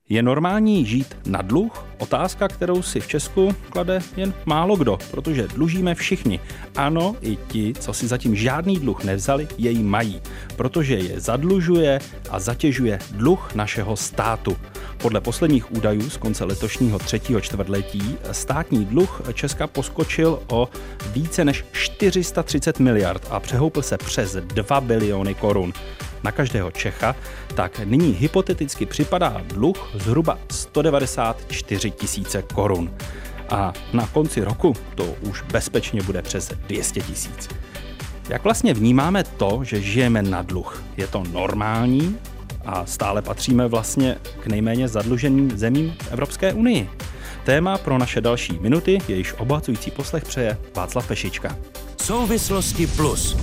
Je normální žít na dluh? Otázka, kterou si v Česku klade jen málo kdo, protože dlužíme všichni. Ano, i ti, co si zatím žádný dluh nevzali, jej mají, protože je zadlužuje a zatěžuje dluh našeho státu. Podle posledních údajů z konce letošního 3. čtvrtletí státní dluh Česka poskočil o více než 430 miliard a přehoupl se přes 2 biliony korun. Na každého Čecha tak nyní hypoteticky připadá dluh zhruba 194 tisíce korun. A na konci roku to už bezpečně bude přes 200 tisíc. Jak vlastně vnímáme to, že žijeme na dluh? Je to normální a stále patříme vlastně k nejméně zadluženým zemím v Evropské unii? Téma pro naše další minuty, jejíž obohacující poslech přeje Václav Pešička. Souvislosti plus.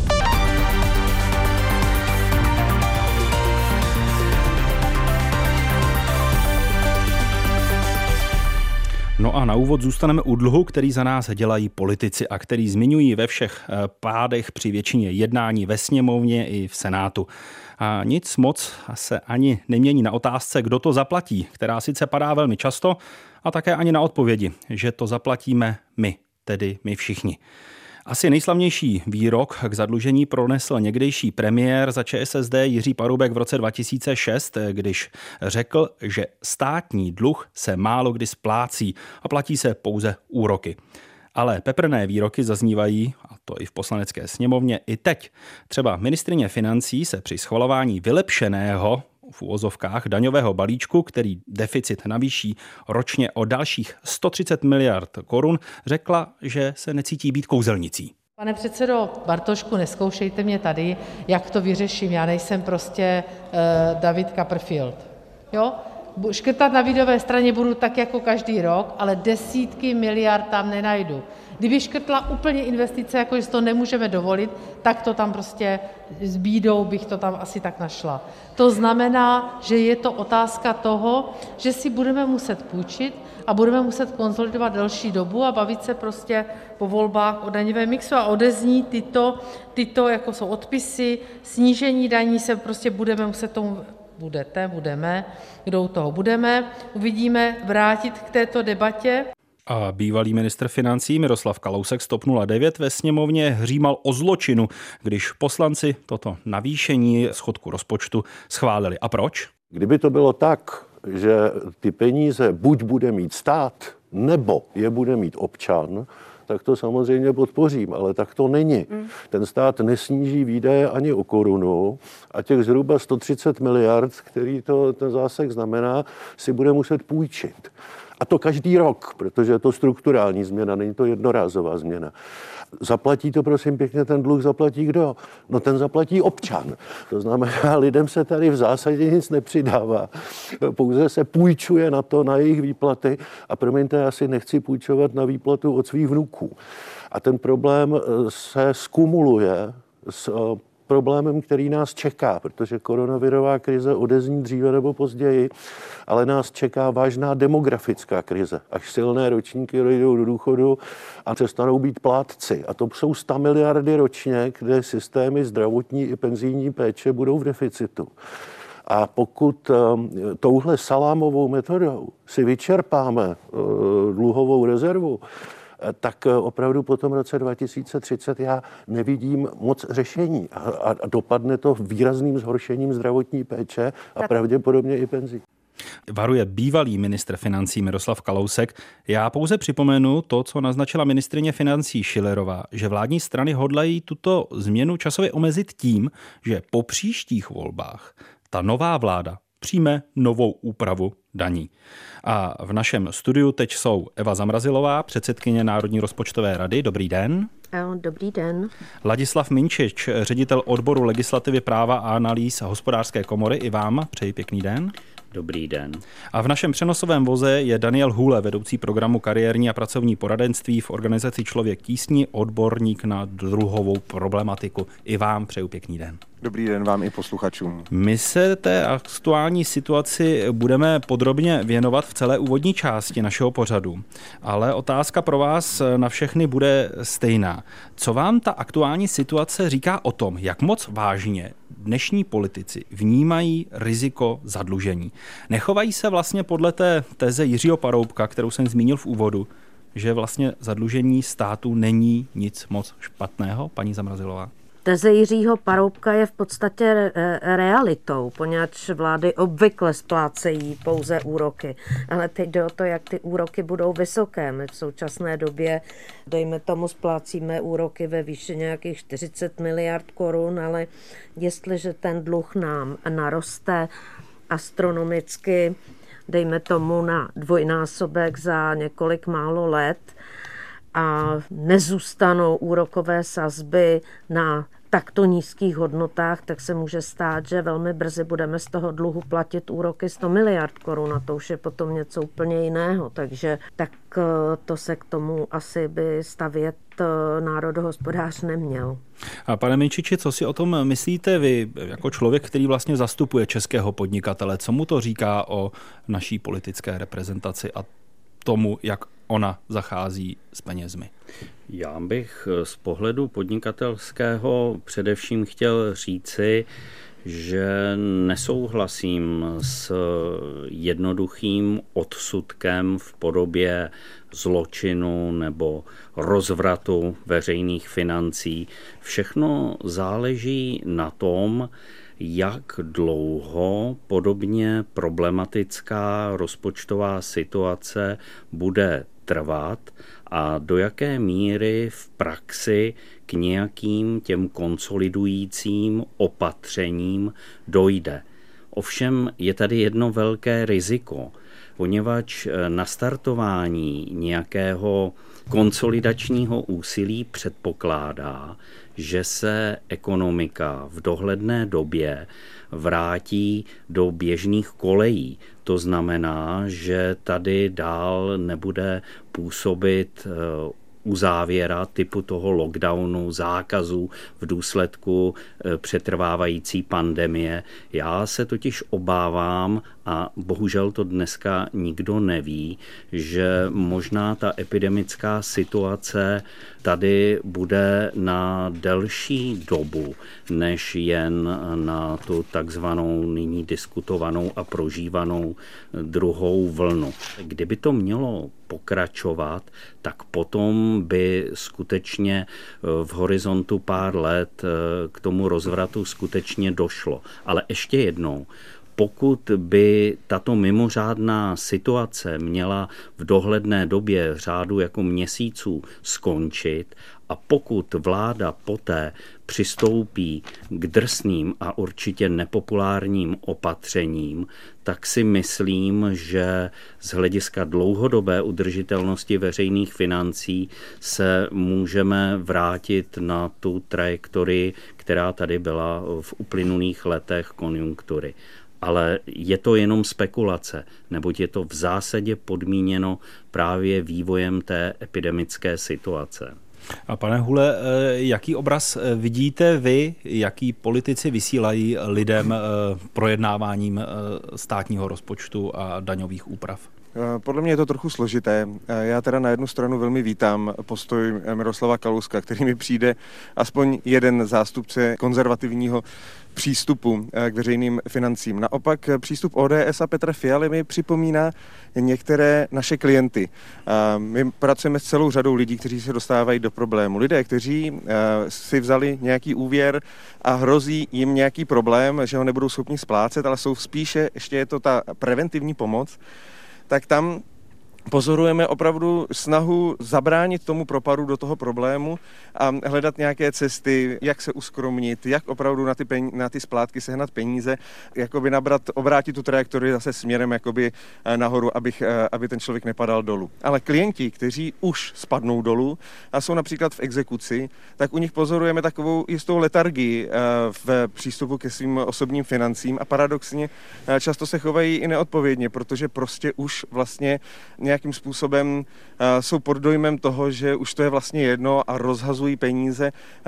No a na úvod zůstaneme u dluhu, který za nás dělají politici a který zmiňují ve všech pádech při většině jednání ve sněmovně i v Senátu. A nic moc se ani nemění na otázce, kdo to zaplatí, která sice padá velmi často, a také ani na odpovědi, že to zaplatíme my, tedy my všichni. Asi nejslavnější výrok k zadlužení pronesl někdejší premiér za ČSSD Jiří Paroubek v roce 2006, když řekl, že státní dluh se málo kdy splácí a platí se pouze úroky. Ale peprné výroky zaznívají, a to i v Poslanecké sněmovně, i teď. Třeba ministryně financí se při schvalování vylepšeného v uvozovkách daňového balíčku, který deficit navýší ročně o dalších 130 miliard korun, řekla, že se necítí být kouzelnicí. Pane předsedo Bartošku, nezkoušejte mě tady, jak to vyřeším. Já nejsem prostě David Copperfield. Jo? Škrtat na výdajové straně budu tak jako každý rok, ale desítky miliard tam nenajdu. Kdyby škrtla úplně investice, jako že si to nemůžeme dovolit, tak to tam prostě s bídou bych to tam asi tak našla. To znamená, že je to otázka toho, že si budeme muset půjčit a budeme muset konsolidovat delší dobu a bavit se prostě po volbách o daňovém mixu a odezní tyto jako jsou odpisy, snížení daní se prostě budeme muset tomu budeme, kdo u toho budeme, uvidíme, vrátit k této debatě. A bývalý ministr financí Miroslav Kalousek z TOP 09 ve sněmovně hřímal o zločinu, když poslanci toto navýšení schodku rozpočtu schválili. A proč? Kdyby to bylo tak, že ty peníze buď bude mít stát, nebo je bude mít občan, tak to samozřejmě podpořím, ale tak to není. Ten stát nesníží výdaje ani o korunu a těch zhruba 130 miliard, který ten zásah znamená, si bude muset půjčit. A to každý rok, protože je to strukturální změna, není to jednorázová změna. Zaplatí to, prosím pěkně, ten dluh zaplatí kdo? No ten zaplatí občan. To znamená, lidem se tady v zásadě nic nepřidává. Pouze se půjčuje na to, na jejich výplaty. A promiňte, já si nechci půjčovat na výplatu od svých vnuků. A ten problém se skumuluje s problémem, který nás čeká, protože koronavirová krize odezní dříve nebo později, ale nás čeká vážná demografická krize. Až silné ročníky dojdou do důchodu a přestanou být plátci. A to jsou 100 miliardy ročně, kde systémy zdravotní i penzijní péče budou v deficitu. A pokud touhle salámovou metodou si vyčerpáme dluhovou rezervu, tak opravdu po tom roce 2030 já nevidím moc řešení a dopadne to výrazným zhoršením zdravotní péče a pravděpodobně i penzí. Varuje bývalý ministr financí Miroslav Kalousek. Já pouze připomenu to, co naznačila ministryně financí Schillerová, že vládní strany hodlají tuto změnu časově omezit tím, že po příštích volbách ta nová vláda přijme novou úpravu daní. A v našem studiu teď jsou Eva Zamrazilová, předsedkyně Národní rozpočtové rady. Dobrý den. Dobrý den. Ladislav Minčič, ředitel odboru legislativy, práva a analýz Hospodářské komory. I vám přeji pěkný den. Dobrý den. A v našem přenosovém voze je Daniel Hůle, vedoucí programu kariérní a pracovní poradenství v organizaci Člověk tísni, odborník na druhovou problematiku. I vám přeju pěkný den. Dobrý den vám i posluchačům. My se té aktuální situaci budeme podrobně věnovat v celé úvodní části našeho pořadu. Ale otázka pro vás na všechny bude stejná. Co vám ta aktuální situace říká o tom, jak moc vážně dnešní politici vnímají riziko zadlužení? Nechovají se vlastně podle té teze Jiřího Paroubka, kterou jsem zmínil v úvodu, že vlastně zadlužení státu není nic moc špatného, paní Zamrazilová? Teze Jiřího Paroubka je v podstatě realitou, poněvadž vlády obvykle splácejí pouze úroky. Ale teď jde o to, jak ty úroky budou vysoké. My v současné době, dejme tomu, splácíme úroky ve výši nějakých 40 miliard korun, ale jestliže ten dluh nám naroste astronomicky, dejme tomu na dvojnásobek za několik málo let, a nezůstanou úrokové sazby na takto nízkých hodnotách, tak se může stát, že velmi brzy budeme z toho dluhu platit úroky 100 miliard korun a to už je potom něco úplně jiného. Takže tak to se k tomu asi by stavět národohospodář neměl. A pane Minčiči, co si o tom myslíte vy, jako člověk, který vlastně zastupuje českého podnikatele? Co mu to říká o naší politické reprezentaci a tomu, jak ona zachází s penězmi? Já bych z pohledu podnikatelského především chtěl říci, že nesouhlasím s jednoduchým odsudkem v podobě zločinu nebo rozvratu veřejných financí. Všechno záleží na tom, jak dlouho podobně problematická rozpočtová situace bude trvat a do jaké míry v praxi k nějakým těm konsolidujícím opatřením dojde. Ovšem je tady jedno velké riziko, poněvadž nastartování nějakého konsolidačního úsilí předpokládá, že se ekonomika v dohledné době vrátí do běžných kolejí. To znamená, že tady dál nebude působit uzávěra typu toho lockdownu, zákazu v důsledku přetrvávající pandemie. Já se totiž obávám, a bohužel to dneska nikdo neví, že možná ta epidemická situace tady bude na delší dobu, než jen na tu takzvanou nyní diskutovanou a prožívanou druhou vlnu. Kdyby to mělo pokračovat, tak potom by skutečně v horizontu pár let k tomu rozvratu skutečně došlo. Ale ještě jednou, pokud by tato mimořádná situace měla v dohledné době řádu jako měsíců skončit a pokud vláda poté přistoupí k drsným a určitě nepopulárním opatřením, tak si myslím, že z hlediska dlouhodobé udržitelnosti veřejných financí se můžeme vrátit na tu trajektorii, která tady byla v uplynulých letech konjunktury. Ale je to jenom spekulace, neboť je to v zásadě podmíněno právě vývojem té epidemické situace. A pane Hule, jaký obraz vidíte vy, jaký politici vysílají lidem projednáváním státního rozpočtu a daňových úprav? Podle mě je to trochu složité. Já teda na jednu stranu velmi vítám postoj Miroslava Kalouska, který mi přijde aspoň jeden zástupce konzervativního přístupu k veřejným financím. Naopak přístup ODS a Petra Fialy mi připomíná některé naše klienty. My pracujeme s celou řadou lidí, kteří se dostávají do problému. Lidé, kteří si vzali nějaký úvěr a hrozí jim nějaký problém, že ho nebudou schopni splácet, ale jsou spíše, ještě je to ta preventivní pomoc, tak tam pozorujeme opravdu snahu zabránit tomu propadu do toho problému a hledat nějaké cesty, jak se uskromnit, jak opravdu na ty splátky sehnat peníze, jakoby obrátit tu trajektorii zase směrem jakoby nahoru, aby ten člověk nepadal dolů. Ale klienti, kteří už spadnou dolů a jsou například v exekuci, tak u nich pozorujeme takovou jistou letargii v přístupu ke svým osobním financím a paradoxně často se chovají i neodpovědně, protože prostě už vlastně nějakým způsobem jsou pod dojmem toho, že už to je vlastně jedno a rozhazují peníze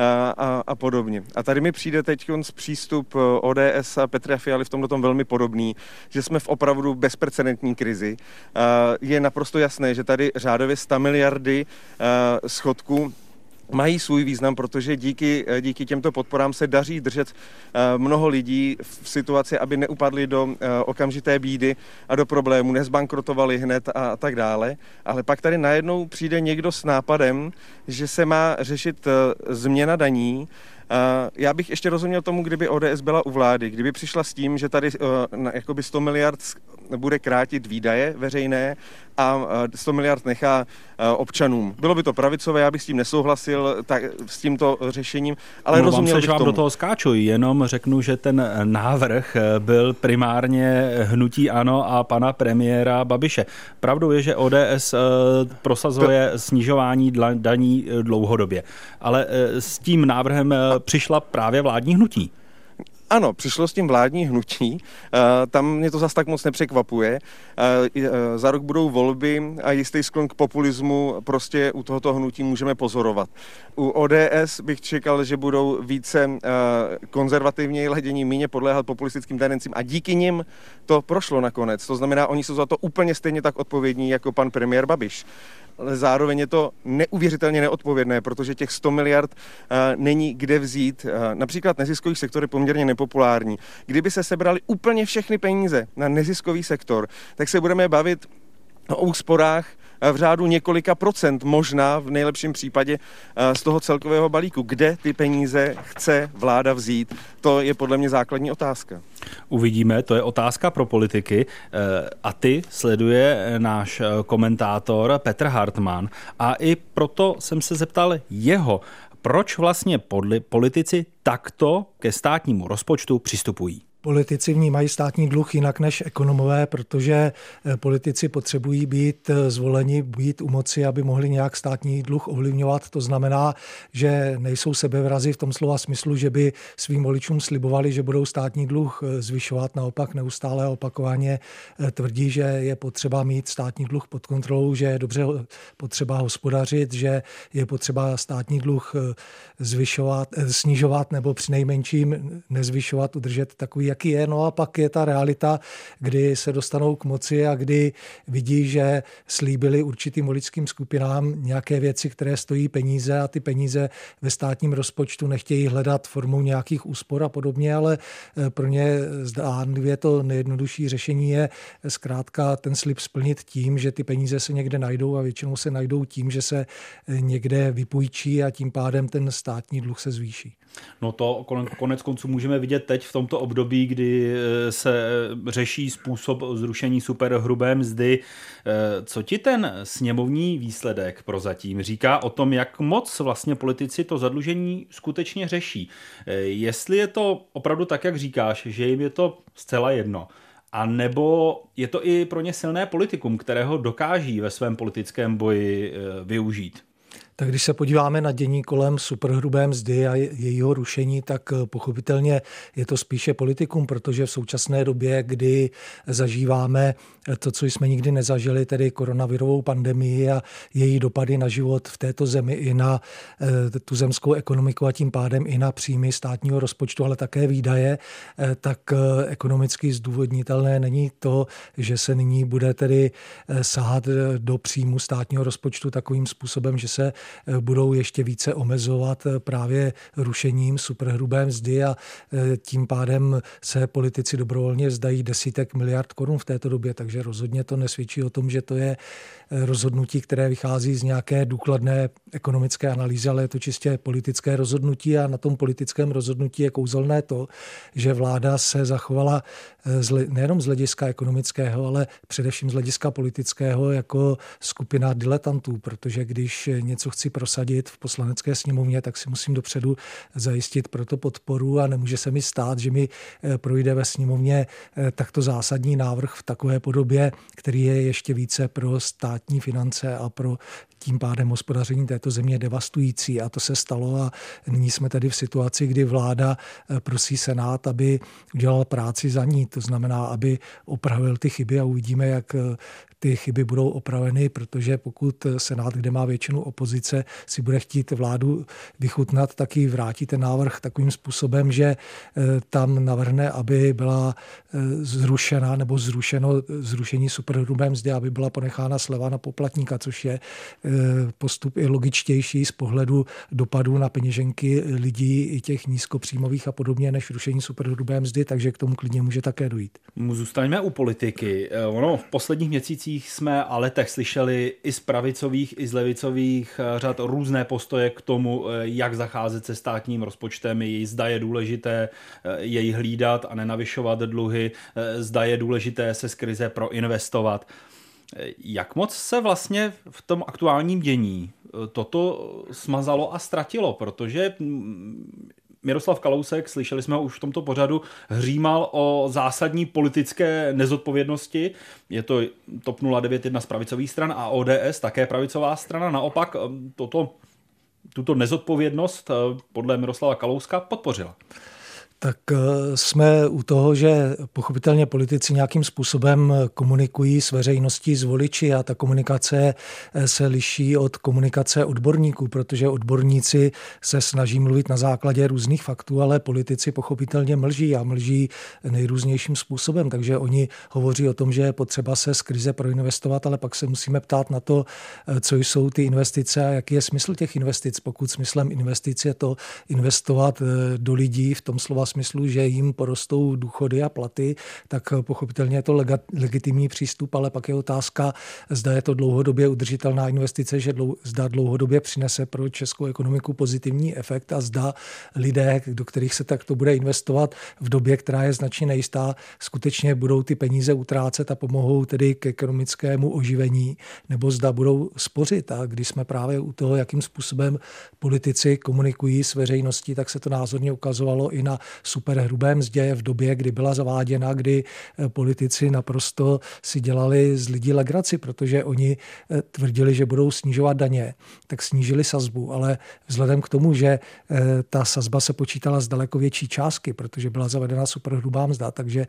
a podobně. A tady mi přijde teď přístup ODS a Petra Fialy v tomto velmi podobný, že jsme v opravdu bezprecedentní krizi. Je naprosto jasné, že tady řádově 100 miliardy schodku mají svůj význam, protože díky těmto podporám se daří držet mnoho lidí v situaci, aby neupadli do okamžité bídy a do problémů, nezbankrotovali hned a tak dále. Ale pak tady najednou přijde někdo s nápadem, že se má řešit změna daní. Já bych ještě rozuměl tomu, kdyby ODS byla u vlády, kdyby přišla s tím, že tady jakoby 100 miliard bude krátit výdaje veřejné a 100 miliard nechá občanům. Bylo by to pravicové, já bych s tím nesouhlasil, s tímto řešením, ale rozuměl bych tomu. Vám do toho skáču, jenom řeknu, že ten návrh byl primárně hnutí ANO a pana premiéra Babiše. Pravdou je, že ODS prosazuje snižování daní dlouhodobě, ale s tím návrhem přišla právě vládní hnutí. Ano, přišlo s tím vládní hnutí, tam mě to zas tak moc nepřekvapuje. Za rok budou volby a jistý sklon k populismu prostě u tohoto hnutí můžeme pozorovat. U ODS bych čekal, že budou více konzervativně ladění, méně podléhat populistickým tendencím a díky nim to prošlo nakonec. To znamená, oni jsou za to úplně stejně tak odpovědní jako pan premiér Babiš. Ale zároveň je to neuvěřitelně neodpovědné, protože těch 100 miliard není kde vzít. Například neziskový sektor je poměrně nepopulární. Kdyby se sebrali úplně všechny peníze na neziskový sektor, tak se budeme bavit o úsporách v řádu několika procent, možná v nejlepším případě z toho celkového balíku. Kde ty peníze chce vláda vzít? To je podle mě základní otázka. Uvidíme, to je otázka pro politiky. A ty sleduje náš komentátor Petr Hartmann. A i proto jsem se zeptal jeho, proč vlastně politici takto ke státnímu rozpočtu přistupují. Politici vnímají státní dluh jinak než ekonomové, protože politici potřebují být zvoleni, být u moci, aby mohli nějak státní dluh ovlivňovat. To znamená, že nejsou sebevrazi v tom slova smyslu, že by svým voličům slibovali, že budou státní dluh zvyšovat. Naopak neustále opakovaně tvrdí, že je potřeba mít státní dluh pod kontrolou, že je dobře potřeba hospodařit, že je potřeba státní dluh snižovat nebo přinejmenším nezvyšovat, udržet takový, jaký je. No a pak je ta realita, kdy se dostanou k moci a kdy vidí, že slíbili určitým voličským skupinám nějaké věci, které stojí peníze a ty peníze ve státním rozpočtu nechtějí hledat formou nějakých úspor a podobně, ale pro ně zdánlivě to nejjednodušší řešení je zkrátka ten slib splnit tím, že ty peníze se někde najdou a většinou se najdou tím, že se někde vypůjčí a tím pádem ten státní dluh se zvýší. No to konec konců můžeme vidět teď v tomto období, kdy se řeší způsob zrušení superhrubé mzdy. Co ti ten sněmovní výsledek prozatím říká o tom, jak moc vlastně politici to zadlužení skutečně řeší? Jestli je to opravdu tak, jak říkáš, že jim je to zcela jedno, a nebo je to i pro ně silné politikum, kterého dokáží ve svém politickém boji využít? Tak když se podíváme na dění kolem superhrubé mzdy a jejího rušení, tak pochopitelně je to spíše politikum, protože v současné době, kdy zažíváme to, co jsme nikdy nezažili, tedy koronavirovou pandemii a její dopady na život v této zemi i na tu zemskou ekonomiku a tím pádem i na příjmy státního rozpočtu, ale také výdaje, tak ekonomicky zdůvodnitelné není to, že se nyní bude tedy sahat do příjmu státního rozpočtu takovým způsobem, že se budou ještě více omezovat právě rušením superhrubé mzdy a tím pádem se politici dobrovolně vzdají desítek miliard korun v této době, takže rozhodně to nesvědčí o tom, že to je rozhodnutí, které vychází z nějaké důkladné ekonomické analýzy, ale je to čistě politické rozhodnutí a na tom politickém rozhodnutí je kouzelné to, že vláda se zachovala nejenom z hlediska ekonomického, ale především z hlediska politického jako skupina diletantů, protože když něco chci prosadit v poslanecké sněmovně, tak si musím dopředu zajistit pro to podporu a nemůže se mi stát, že mi projde ve sněmovně takto zásadní návrh v takové podobě, který je ještě více pro státní finance a pro tím pádem hospodaření této země devastující. A to se stalo a nyní jsme tady v situaci, kdy vláda prosí Senát, aby udělal práci za ní. To znamená, aby opravil ty chyby a uvidíme, jak ty chyby budou opraveny, protože pokud Senát, kde má většinu opozice, opozice si bude chtít vládu vychutnat, tak ji vrátí ten návrh takovým způsobem, že tam navrhne, aby byla zrušena nebo zrušení superhrubé mzdy, aby byla ponechána sleva na poplatníka, což je postup i logičtější z pohledu dopadů na peněženky lidí i těch nízkopříjmových a podobně, než rušení superhrubé mzdy, takže k tomu klidně může také dojít. Zůstaňme u politiky. V posledních měsících jsme a letech slyšeli i z pravicových, i z levicových řad různé postoje k tomu, jak zacházet se státním rozpočtem, zda je důležité jej hlídat a nenavyšovat dluhy, zda je důležité se z krize proinvestovat. Jak moc se vlastně v tom aktuálním dění toto smazalo a ztratilo, protože Miroslav Kalousek, slyšeli jsme ho už v tomto pořadu, hřímal o zásadní politické nezodpovědnosti. Je to TOP 09 jedna z pravicových stran a ODS také pravicová strana. Naopak tuto nezodpovědnost podle Miroslava Kalouska podpořila. Tak jsme u toho, že pochopitelně politici nějakým způsobem komunikují s veřejností, s voliči a ta komunikace se liší od komunikace odborníků, protože odborníci se snaží mluvit na základě různých faktů, ale politici pochopitelně mlží a mlží nejrůznějším způsobem, takže oni hovoří o tom, že je potřeba se z krize proinvestovat, ale pak se musíme ptát na to, co jsou ty investice a jaký je smysl těch investic. Pokud smyslem investic je to investovat do lidí v tom slova smyslu, že jim porostou důchody a platy, tak pochopitelně je to legitimní přístup, ale pak je otázka, zda je to dlouhodobě udržitelná investice, že zda dlouhodobě přinese pro českou ekonomiku pozitivní efekt a zda lidé, do kterých se takto bude investovat v době, která je značně nejistá, skutečně budou ty peníze utrácet a pomohou tedy k ekonomickému oživení, nebo zda budou spořit. A když jsme právě u toho, jakým způsobem politici komunikují s veřejností, tak se to názorně ukazovalo i na superhrubé mzdě v době, kdy byla zaváděna, kdy politici naprosto si dělali z lidí legraci, protože oni tvrdili, že budou snižovat daně, tak snížili sazbu, ale vzhledem k tomu, že ta sazba se počítala z daleko větší částky, protože byla zavedena superhrubá mzda, takže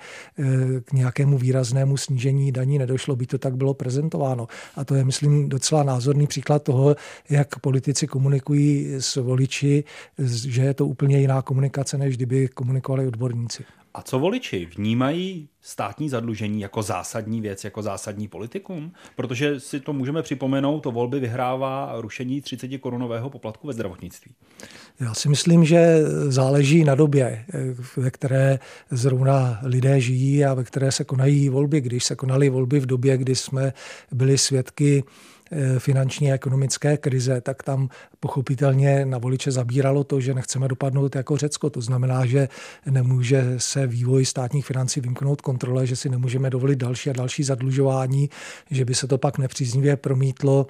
k nějakému výraznému snížení daní nedošlo, by to tak bylo prezentováno. A to je, myslím, docela názorný příklad toho, jak politici komunikují s voliči, že je to úplně jiná komunikace, než kdyby komunikovali odborníci. A co voliči? Vnímají státní zadlužení jako zásadní věc, jako zásadní politikum? Protože si to můžeme připomenout, to volby vyhrává rušení 30korunového poplatku ve zdravotnictví. Já si myslím, že záleží na době, ve které zrovna lidé žijí a ve které se konají volby. Když se konaly volby v době, kdy jsme byli svědky finanční a ekonomické krize, tak tam pochopitelně na voliče zabíralo to, že nechceme dopadnout jako Řecko. To znamená, že nemůže se vývoj státních financí vymknout kontrole, že si nemůžeme dovolit další a další zadlužování, že by se to pak nepříznivě promítlo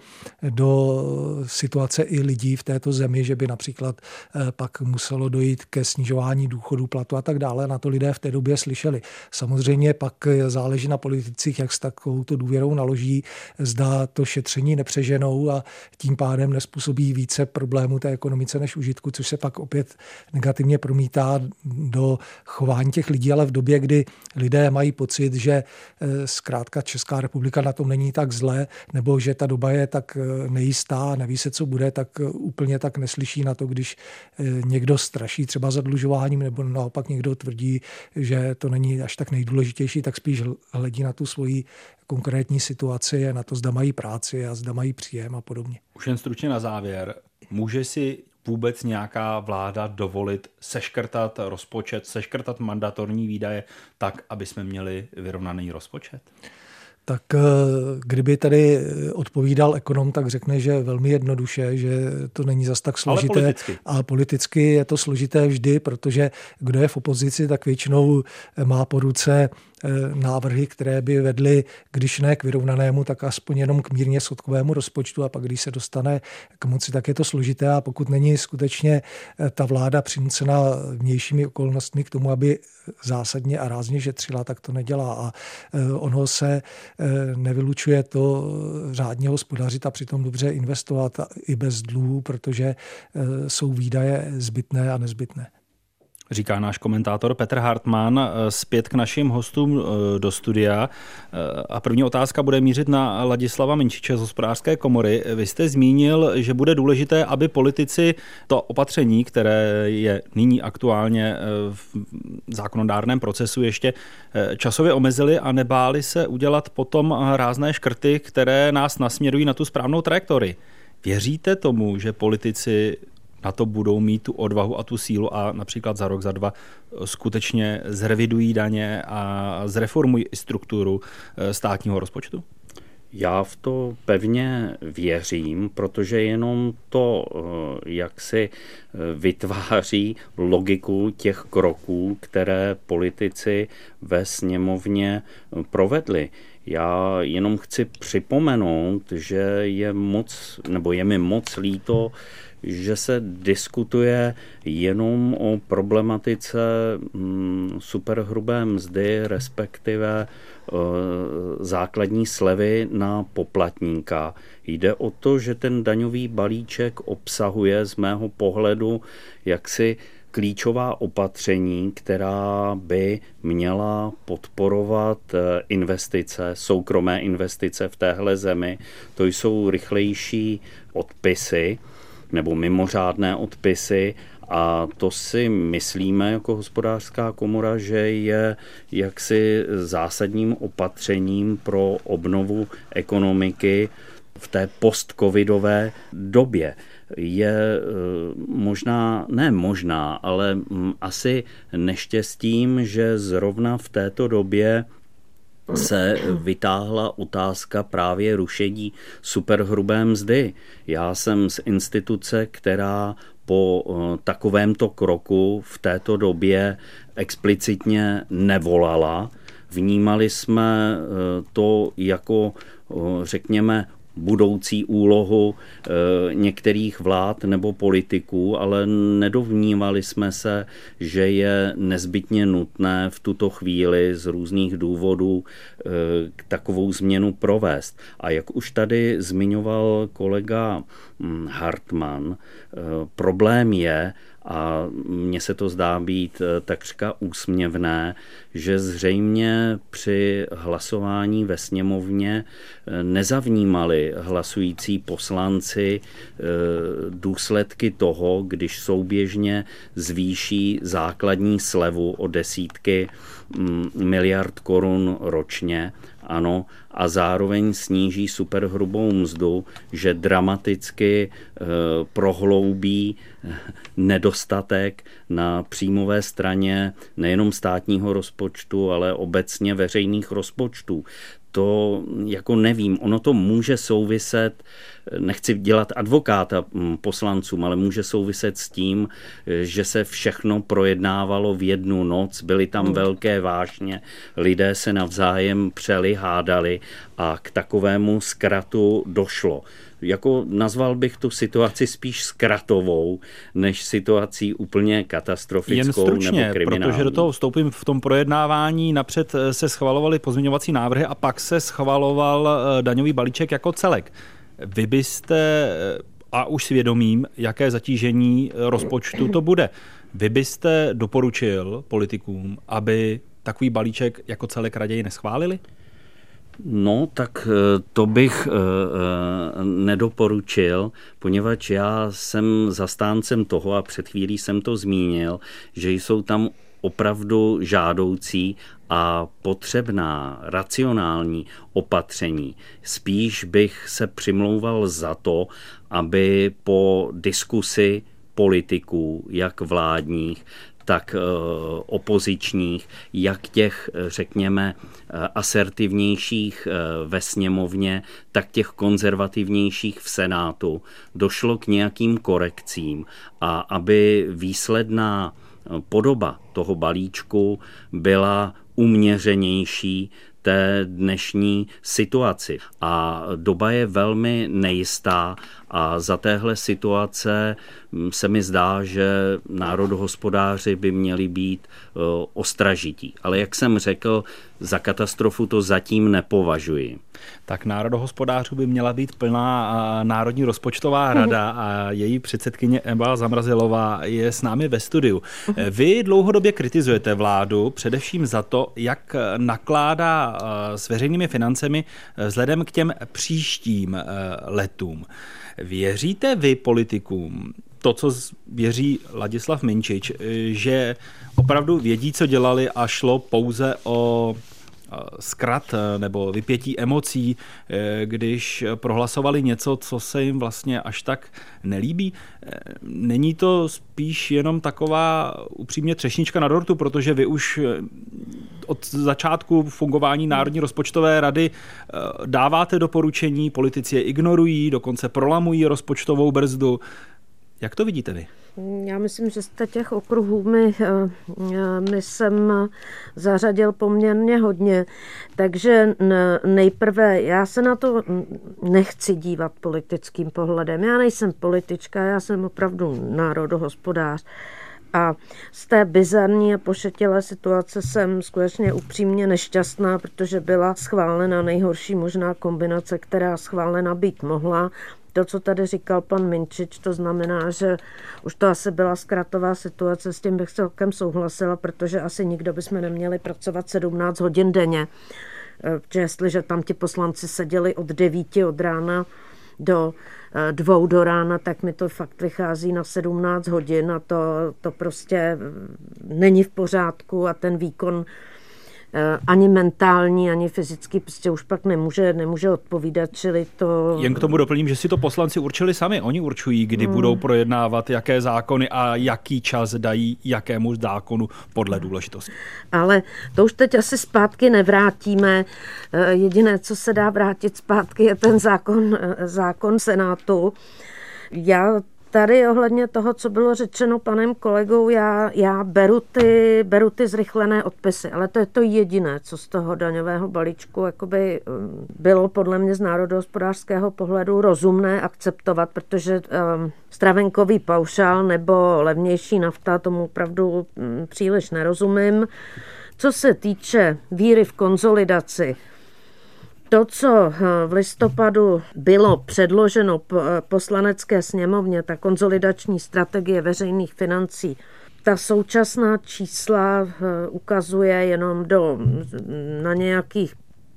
do situace i lidí v této zemi, že by například pak muselo dojít ke snižování důchodů, platu a tak dále. Na to lidé v té době slyšeli. Samozřejmě pak záleží na politicích, jak s takovouto důvěrou naloží, zda to šetření nepřeženou a tím pádem nespůsobí více problémů té ekonomice než užitku, což se pak opět negativně promítá do chování těch lidí, ale v době, kdy lidé mají pocit, že zkrátka Česká republika na tom není tak zle, nebo že ta doba je tak nejistá, neví se, co bude, tak úplně tak neslyší na to, když někdo straší třeba zadlužováním, nebo naopak někdo tvrdí, že to není až tak nejdůležitější, tak spíš hledí na tu svoji konkrétní situaci, na to, zda mají práci a zda mají příjem a podobně. Už jen stručně na závěr. Může si vůbec nějaká vláda dovolit seškrtat rozpočet, seškrtat mandatorní výdaje tak, aby jsme měli vyrovnaný rozpočet? Tak kdyby tady odpovídal ekonom, tak řekne, že velmi jednoduše, že to není zas tak složité. A politicky je to složité vždy, protože kdo je v opozici, tak většinou má po ruce návrhy, které by vedly, když ne k vyrovnanému, tak aspoň jenom k mírně schodkovému rozpočtu a pak, když se dostane k moci, tak je to složité a pokud není skutečně ta vláda přinucena vnějšími okolnostmi k tomu, aby zásadně a rázně šetřila, tak to nedělá a ono se nevylučuje to řádně hospodařit a přitom dobře investovat i bez dluhů, protože jsou výdaje zbytné a nezbytné. Říká náš komentátor Petr Hartmann. Zpět k našim hostům do studia. A první otázka bude mířit na Ladislava Minčiče z Hospodářské komory. Vy jste zmínil, že bude důležité, aby politici to opatření, které je nyní aktuálně v zákonodárném procesu, ještě časově omezili a nebáli se udělat potom rázné škrty, které nás nasměrují na tu správnou trajektorii. Věříte tomu, že politici na to budou mít tu odvahu a tu sílu a například za rok, za dva skutečně zrevidují daně a zreformují strukturu státního rozpočtu? Já v to pevně věřím, protože jenom to, jak si vytváří logiku těch kroků, které politici ve sněmovně provedli. Já jenom chci připomenout, že je mi moc líto, že se diskutuje jenom o problematice superhrubé mzdy, respektive základní slevy na poplatníka. Jde o to, že ten daňový balíček obsahuje z mého pohledu jaksi klíčová opatření, která by měla podporovat investice, soukromé investice v téhle zemi. To jsou rychlejší odpisy nebo mimořádné odpisy a to si myslíme jako Hospodářská komora, že je jaksi zásadním opatřením pro obnovu ekonomiky v té post-covidové době. Je ale asi neštěstím, že zrovna v této době se vytáhla otázka právě rušení superhrubé mzdy. Já jsem z instituce, která po takovémto kroku v této době explicitně nevolala. Vnímali jsme to jako, řekněme, budoucí úlohu některých vlád nebo politiků, ale nedovnívali jsme se, že je nezbytně nutné v tuto chvíli z různých důvodů takovou změnu provést. A jak už tady zmiňoval kolega Hartmann, problém je, a mně se to zdá být takřka úsměvné, že zřejmě při hlasování ve sněmovně nezavnímali hlasující poslanci důsledky toho, když souběžně zvýší základní slevu o desítky miliard korun ročně, ano, a zároveň sníží superhrubou mzdu, že dramaticky prohloubí nedostatek na příjmové straně nejenom státního rozpočtu, ale obecně veřejných rozpočtů. To jako nevím, ono to může souviset, nechci dělat advokáta poslancům, ale může souviset s tím, že se všechno projednávalo v jednu noc, byly tam velké vášně, lidé se navzájem přeli, hádali a k takovému zkratu došlo. Jako nazval bych tu situaci spíš zkratovou, než situací úplně katastrofickou. Jen stručně, nebo kriminální. Protože do toho vstoupím v tom projednávání. Napřed se schvalovaly pozměňovací návrhy a pak se schvaloval daňový balíček jako celek. Vy byste, a už svědomím, jaké zatížení rozpočtu to bude, vy byste doporučil politikům, aby takový balíček jako celek raději neschválili? No, tak to bych nedoporučil, poněvadž já jsem zastáncem toho, a před chvílí jsem to zmínil, že jsou tam opravdu žádoucí a potřebná, racionální opatření. Spíš bych se přimlouval za to, aby po diskusi politiků, jak vládních, tak opozičních, jak těch, řekněme, asertivnějších ve sněmovně, tak těch konzervativnějších v Senátu, došlo k nějakým korekcím a aby výsledná podoba toho balíčku byla uměřenější té dnešní situaci. A doba je velmi nejistá A za téhle situace se mi zdá, že národohospodáři by měli být ostražití. Ale jak jsem řekl, za katastrofu to zatím nepovažuji. Tak národohospodářů by měla být plná Národní rozpočtová rada a její předsedkyně Eva Zamrazilová je s námi ve studiu. Vy dlouhodobě kritizujete vládu především za to, jak nakládá s veřejnými financemi vzhledem k těm příštím letům. Věříte vy politikům to, co věří Ladislav Minčič, že opravdu vědí, co dělali a šlo pouze o zkrat nebo vypětí emocí, když prohlasovali něco, co se jim vlastně až tak nelíbí? Není to spíš jenom taková upřímně třešnička na dortu, protože vy už od začátku fungování Národní rozpočtové rady dáváte doporučení, politici je ignorují, dokonce prolamují rozpočtovou brzdu. Jak to vidíte vy? Já myslím, že z těch okruhů my jsem zařadil poměrně hodně, takže nejprve já se na to nechci dívat politickým pohledem. Já nejsem politička, já jsem opravdu národohospodář. A z té bizarní a pošetilé situace jsem skutečně upřímně nešťastná, protože byla schválena nejhorší možná kombinace, která schválena být mohla. To, co tady říkal pan Minčič, to znamená, že už to asi byla zkratová situace, s tím bych celkem souhlasila, protože asi nikdo bychom neměli pracovat 17 hodin denně. Jestliže tam ti poslanci seděli od 9 od rána do 2 do rána, tak mi to fakt vychází na 17 hodin a to prostě není v pořádku a ten výkon ani mentální, ani fyzicky prostě už pak nemůže odpovídat, čili to... Jen k tomu doplním, že si to poslanci určili sami. Oni určují, kdy budou projednávat, jaké zákony a jaký čas dají jakému zákonu podle důležitosti. Ale to už teď asi zpátky nevrátíme. Jediné, co se dá vrátit zpátky, je ten zákon Senátu. Já tady ohledně toho, co bylo řečeno panem kolegou, já beru ty zrychlené odpisy, ale to je to jediné, co z toho daňového balíčku jakoby bylo podle mě z národohospodářského pohledu rozumné akceptovat, protože stravenkový paušál nebo levnější nafta, tomu opravdu příliš nerozumím. Co se týče víry v konsolidaci, to, co v listopadu bylo předloženo poslanecké sněmovně, ta konsolidační strategie veřejných financí, ta současná čísla ukazuje jenom na nějakých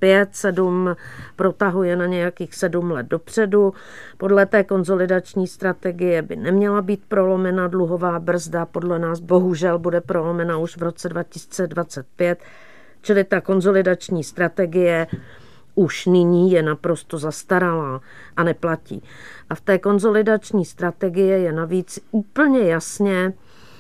5-7, protahuje na nějakých 7 let dopředu. Podle té konsolidační strategie by neměla být prolomena dluhová brzda, podle nás bohužel bude prolomena už v roce 2025, čili ta konsolidační strategie už nyní je naprosto zastaralá a neplatí. A v té konsolidační strategii je navíc úplně jasně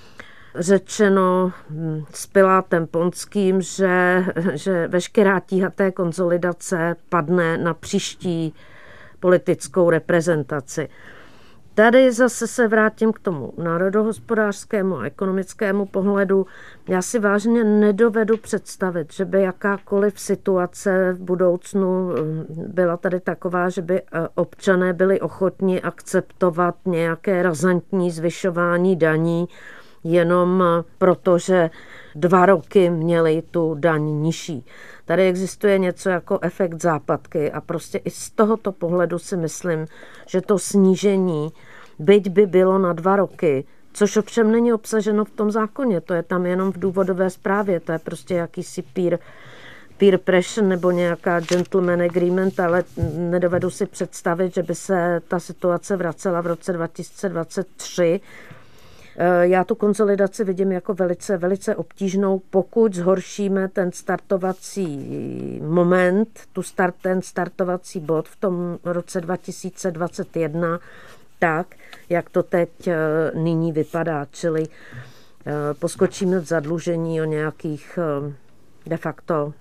řečeno s Pilátem Ponským, že veškerá tíha té konsolidace padne na příští politickou reprezentaci. Tady zase se vrátím k tomu národohospodářskému a ekonomickému pohledu. Já si vážně nedovedu představit, že by jakákoliv situace v budoucnu byla tady taková, že by občané byli ochotni akceptovat nějaké razantní zvyšování daní, jenom proto, že 2 roky měli tu daň nižší. Tady existuje něco jako efekt západky a prostě i z tohoto pohledu si myslím, že to snížení, byť by bylo na 2 roky, což ovšem není obsaženo v tom zákoně, to je tam jenom v důvodové zprávě, to je prostě jakýsi peer pressure nebo nějaká gentleman agreement, ale nedovedu si představit, že by se ta situace vracela v roce 2023. Já tu konsolidaci vidím jako velice, velice obtížnou, pokud zhoršíme ten startovací moment, ten startovací bod v tom roce 2021, tak, jak to teď nyní vypadá, čili poskočíme v zadlužení o nějakých de facto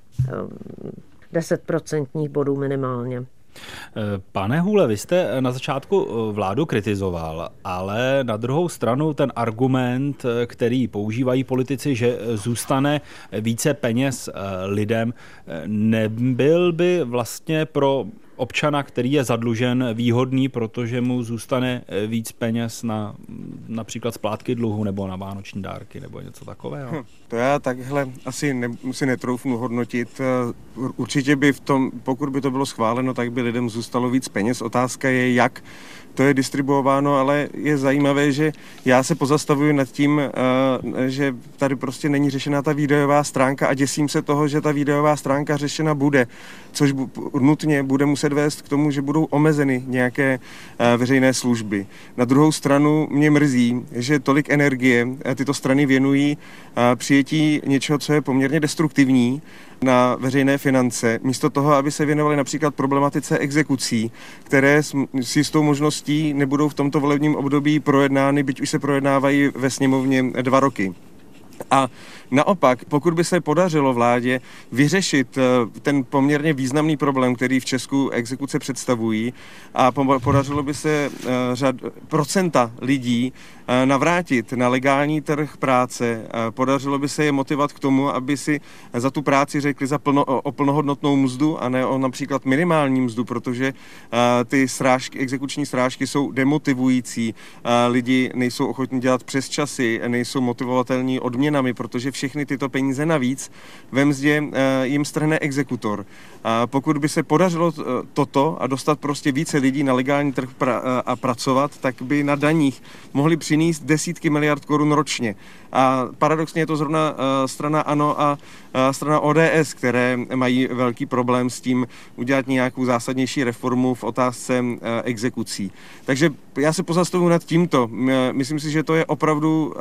10% bodů minimálně. Pane Hůle, vy jste na začátku vládu kritizoval, ale na druhou stranu ten argument, který používají politici, že zůstane více peněz lidem, nebyl by vlastně pro občana, který je zadlužen, výhodný, protože mu zůstane víc peněz na například splátky dluhu nebo na vánoční dárky nebo něco takového? To já takhle asi si netroufnu hodnotit. Určitě by v tom, pokud by to bylo schváleno, tak by lidem zůstalo víc peněz. Otázka je, jak to je distribuováno, ale je zajímavé, že já se pozastavuju nad tím, že tady prostě není řešená ta výdajová stránka a děsím se toho, že ta výdajová stránka řešena bude, což nutně bude muset vést k tomu, že budou omezeny nějaké veřejné služby. Na druhou stranu mě mrzí, že tolik energie tyto strany věnují přijetí něčeho, co je poměrně destruktivní na veřejné finance, místo toho, aby se věnovali například problematice exekucí, které s jistou možností nebudou v tomto volebním období projednány, byť už se projednávají ve sněmovně 2 roky. A naopak, pokud by se podařilo vládě vyřešit ten poměrně významný problém, který v Česku exekuce představují, a podařilo by se procenta lidí navrátit na legální trh práce, podařilo by se je motivovat k tomu, aby si za tu práci řekli o plnohodnotnou mzdu a ne o například minimální mzdu, protože ty exekuční srážky jsou demotivující, lidi nejsou ochotní dělat přesčasy, nejsou motivovatelní odměnami, protože všechny tyto peníze navíc ve mzdě jim strhne exekutor. Pokud by se podařilo toto a dostat prostě více lidí na legální trh a pracovat, tak by na daních mohli přinést desítky miliard korun ročně. A paradoxně je to zrovna strana ANO a strana ODS, které mají velký problém s tím udělat nějakou zásadnější reformu v otázce exekucí. Takže já se pozastavuji nad tímto. Myslím si, že to je opravdu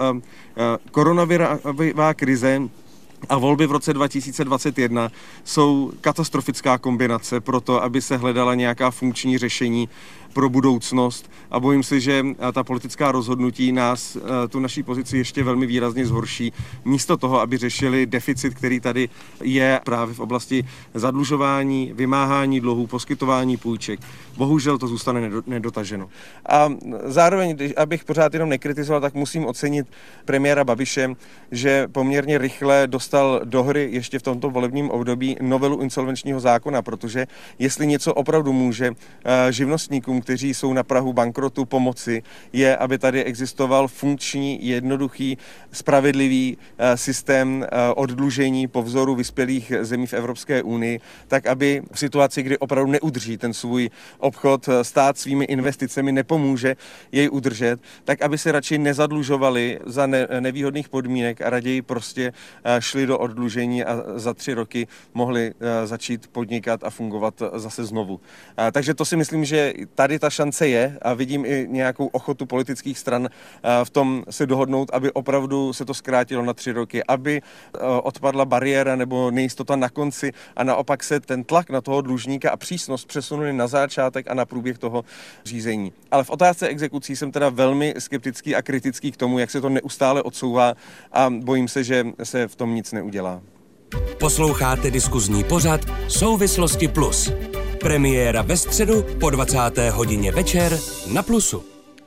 koronavirová krize a volby v roce 2021 jsou katastrofická kombinace pro to, aby se hledala nějaká funkční řešení pro budoucnost a bojím se, že ta politická rozhodnutí tu naší pozici ještě velmi výrazně zhorší. Místo toho, aby řešili deficit, který tady je právě v oblasti zadlužování, vymáhání dluhů, poskytování půjček. Bohužel to zůstane nedotaženo. A zároveň, abych pořád jenom nekritizoval, tak musím ocenit premiéra Babiše, že poměrně rychle dostal do hry ještě v tomto volebním období novelu insolvenčního zákona, protože jestli něco opravdu může živnostníkům, kteří jsou na prahu bankrotu, pomoci, je, aby tady existoval funkční, jednoduchý, spravedlivý systém oddlužení po vzoru vyspělých zemí v Evropské unii, tak aby v situaci, kdy opravdu neudrží ten svůj obchod, stát svými investicemi nepomůže jej udržet, tak aby se radši nezadlužovali za nevýhodných podmínek a raději prostě šli do oddlužení a za 3 roky mohli začít podnikat a fungovat zase znovu. Takže to si myslím, že tady ta šance je a vidím i nějakou ochotu politických stran v tom se dohodnout, aby opravdu se to zkrátilo na 3 roky, aby odpadla bariéra nebo nejistota na konci a naopak se ten tlak na toho dlužníka a přísnost přesunuli na začátek a na průběh toho řízení. Ale v otázce exekucí jsem teda velmi skeptický a kritický k tomu, jak se to neustále odsouvá a bojím se, že se v tom nic neudělá. Posloucháte diskuzní pořad Souvislosti Plus. Premiéra ve středu po 20. hodině večer na Plusu.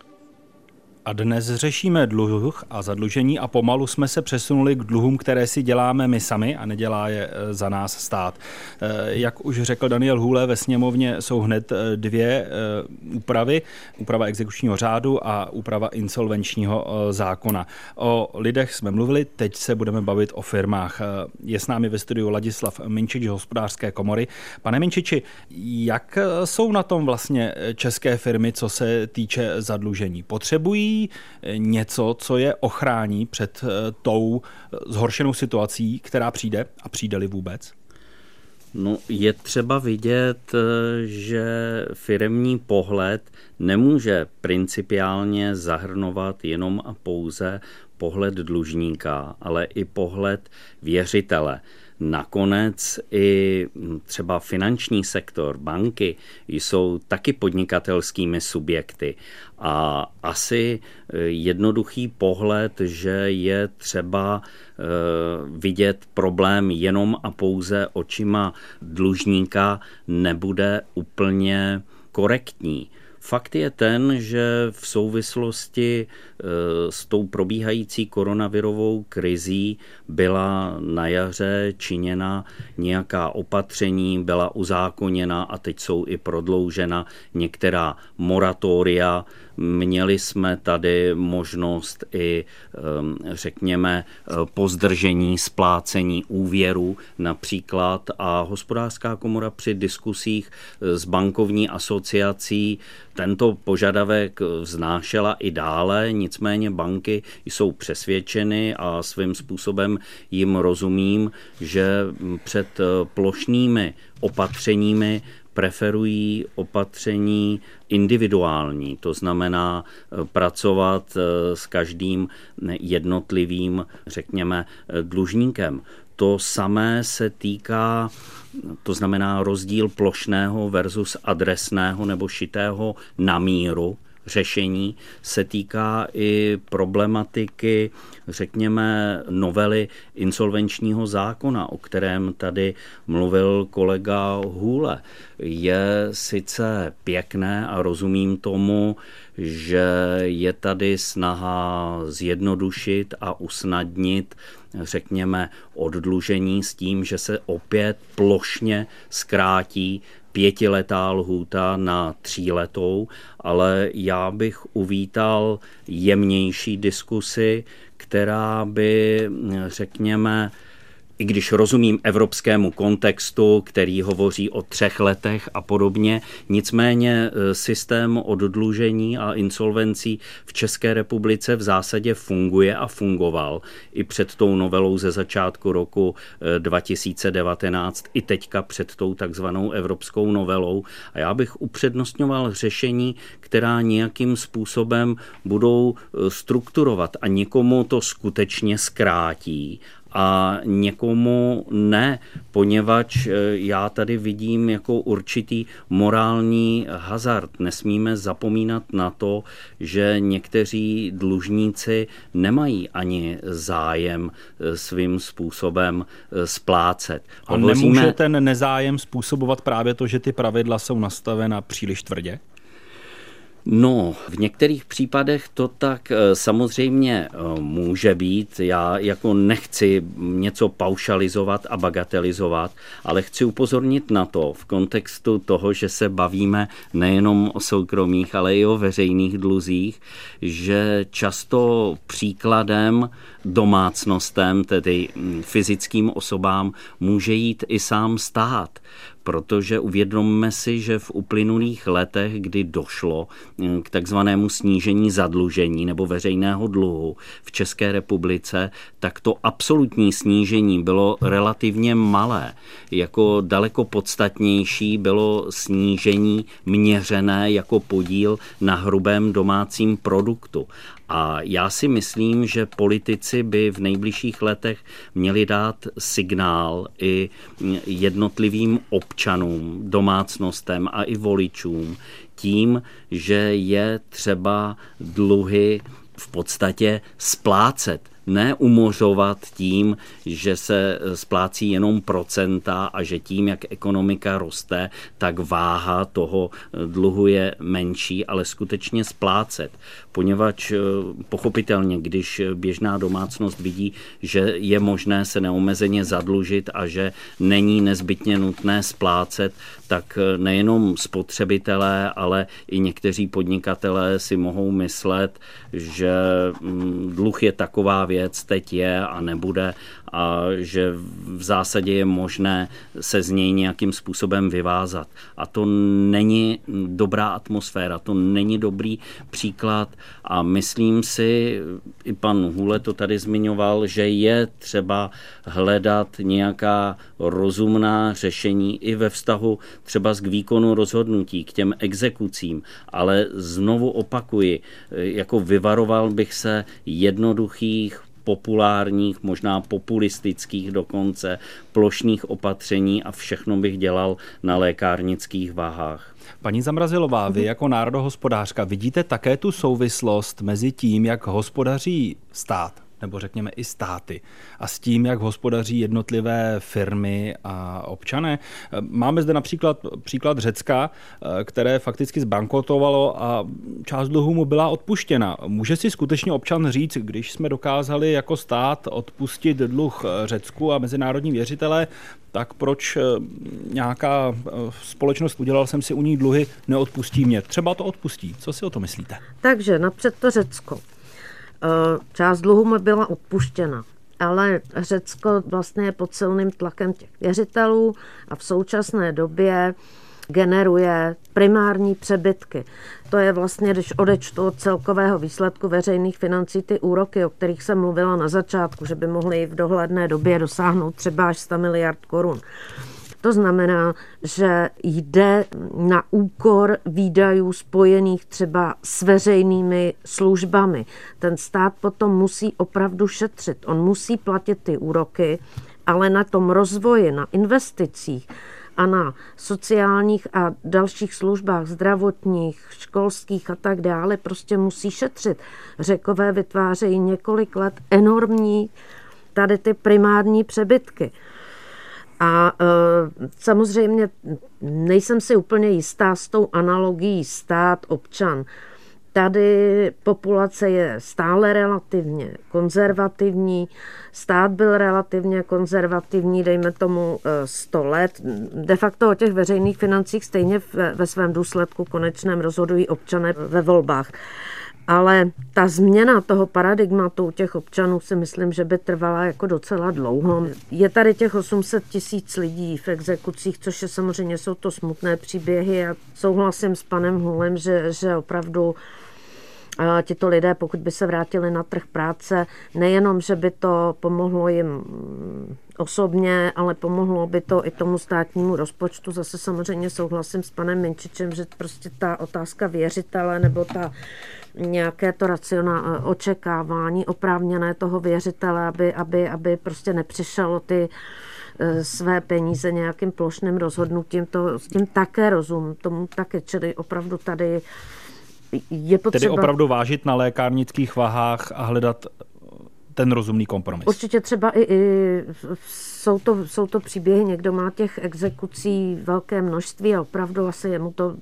A dnes řešíme dluh a zadlužení a pomalu jsme se přesunuli k dluhům, které si děláme my sami a nedělá je za nás stát. Jak už řekl Daniel Hůle, ve sněmovně jsou hned 2 úpravy. Úprava exekučního řádu a úprava insolvenčního zákona. O lidech jsme mluvili, teď se budeme bavit o firmách. Je s námi ve studiu Ladislav Minčič z Hospodářské komory. Pane Minčiči, jak jsou na tom vlastně české firmy, co se týče zadlužení? Potřebují něco, co je ochrání před tou zhoršenou situací, která přijde a přijde-li vůbec? No, je třeba vidět, že firemní pohled nemůže principiálně zahrnovat jenom a pouze pohled dlužníka, ale i pohled věřitele. Nakonec i třeba finanční sektor, banky jsou taky podnikatelskými subjekty a asi jednoduchý pohled, že je třeba vidět problém jenom a pouze očima dlužníka, nebude úplně korektní. Fakt je ten, že v souvislosti s tou probíhající koronavirovou krizí byla na jaře činěna nějaká opatření, byla uzákoněna a teď jsou i prodloužena některá moratoria. Měli jsme tady možnost i, řekněme, pozdržení splácení úvěru například a Hospodářská komora při diskusích s bankovní asociací tento požadavek vznášela i dále, nicméně banky jsou přesvědčeny a svým způsobem jim rozumím, že před plošnými opatřeními preferují opatření individuální, to znamená pracovat s každým jednotlivým, řekněme, dlužníkem. To samé se týká, to znamená rozdíl plošného versus adresného nebo šitého na míru řešení se týká i problematiky, řekněme, novely insolvenčního zákona, o kterém tady mluvil kolega Hůle. Je sice pěkné a rozumím tomu, že je tady snaha zjednodušit a usnadnit, řekněme, oddlužení s tím, že se opět plošně zkrátí 5letá lhůta na 3letou, ale já bych uvítal jemnější diskusi, která by, řekněme, i když rozumím evropskému kontextu, který hovoří o 3 letech a podobně, nicméně systém oddlužení a insolvencí v České republice v zásadě funguje a fungoval i před tou novelou ze začátku roku 2019, i teďka před tou takzvanou evropskou novelou. A já bych upřednostňoval řešení, která nějakým způsobem budou strukturovat a někomu to skutečně zkrátí a někomu ne, poněvadž já tady vidím jako určitý morální hazard. Nesmíme zapomínat na to, že někteří dlužníci nemají ani zájem svým způsobem splácet. A nemůže ten nezájem způsobovat právě to, že ty pravidla jsou nastavena příliš tvrdě? No, v některých případech to tak samozřejmě může být. Já jako nechci něco paušalizovat a bagatelizovat, ale chci upozornit na to v kontextu toho, že se bavíme nejenom o soukromých, ale i o veřejných dluzích, že často příkladem domácnostem, tedy fyzickým osobám, může jít i sám stát. Protože uvědomme si, že v uplynulých letech, kdy došlo k takzvanému snížení zadlužení nebo veřejného dluhu v České republice, tak to absolutní snížení bylo relativně malé. Jako daleko podstatnější bylo snížení měřené jako podíl na hrubém domácím produktu. A já si myslím, že politici by v nejbližších letech měli dát signál i jednotlivým občanům, domácnostem a i voličům tím, že je třeba dluhy v podstatě splácet. Ne umořovat tím, že se splácí jenom procenta a že tím, jak ekonomika roste, tak váha toho dluhu je menší, ale skutečně splácet. Poněvadž pochopitelně, když běžná domácnost vidí, že je možné se neomezeně zadlužit a že není nezbytně nutné splácet, tak nejenom spotřebitelé, ale i někteří podnikatelé si mohou myslet, že dluh je taková věc, teď je a nebude a že v zásadě je možné se z něj nějakým způsobem vyvázat. A to není dobrá atmosféra, to není dobrý příklad a myslím si, i pan Hůle to tady zmiňoval, že je třeba hledat nějaká rozumná řešení i ve vztahu třeba k výkonu rozhodnutí, k těm exekucím, ale znovu opakuji, jako vyvaroval bych se jednoduchých, populárních, možná populistických dokonce, plošných opatření a všechno bych dělal na lékárnických váhách. Paní Zamrazilová, vy jako národohospodářka vidíte také tu souvislost mezi tím, jak hospodaří stát nebo řekněme i státy a s tím, jak hospodaří jednotlivé firmy a občané. Máme zde například příklad Řecka, které fakticky zbankrotovalo a část dluhů mu byla odpuštěna. Může si skutečně občan říct, když jsme dokázali jako stát odpustit dluh Řecku a mezinárodní věřitelé, tak proč nějaká společnost, udělal jsem si u ní dluhy, neodpustí mě? Třeba to odpustí. Co si o to myslíte? Takže napřed to Řecko. Část dluhu mu byla odpuštěna, ale Řecko vlastně je pod silným tlakem těch věřitelů a v současné době generuje primární přebytky. To je vlastně, když odečtu od celkového výsledku veřejných financí ty úroky, o kterých jsem mluvila na začátku, že by mohly v dohledné době dosáhnout třeba až 100 miliard korun. To znamená, že jde na úkor výdajů spojených třeba s veřejnými službami. Ten stát potom musí opravdu šetřit. On musí platit ty úroky, ale na tom rozvoji, na investicích a na sociálních a dalších službách, zdravotních, školských a tak dále, prostě musí šetřit. Řekové vytvářejí několik let enormní tady ty primární přebytky. A samozřejmě nejsem si úplně jistá s tou analogií stát-občan. Tady populace je stále relativně konzervativní, stát byl relativně konzervativní, dejme tomu 100 let. De facto o těch veřejných financích stejně ve svém důsledku konečném rozhodují občané ve volbách. Ale ta změna toho paradigmatu u těch občanů si myslím, že by trvala jako docela dlouho. Je tady těch 800 000 lidí v exekucích, což je samozřejmě, jsou to smutné příběhy a souhlasím s panem Hůlem, že opravdu tito lidé, pokud by se vrátili na trh práce, nejenom, že by to pomohlo jim osobně, ale pomohlo by to i tomu státnímu rozpočtu. Zase samozřejmě souhlasím s panem Minčičem, že prostě ta otázka věřitele nebo ta nějaké to očekávání oprávněné toho věřitele, aby prostě nepřišel o ty své peníze nějakým plošným rozhodnutím, s tím také rozumím, tomu také, čili opravdu tady je potřeba... Tedy opravdu vážit na lékárnických vahách a hledat ten rozumný kompromis. Určitě třeba i jsou to příběhy, někdo má těch exekucí velké množství a opravdu asi jemu to...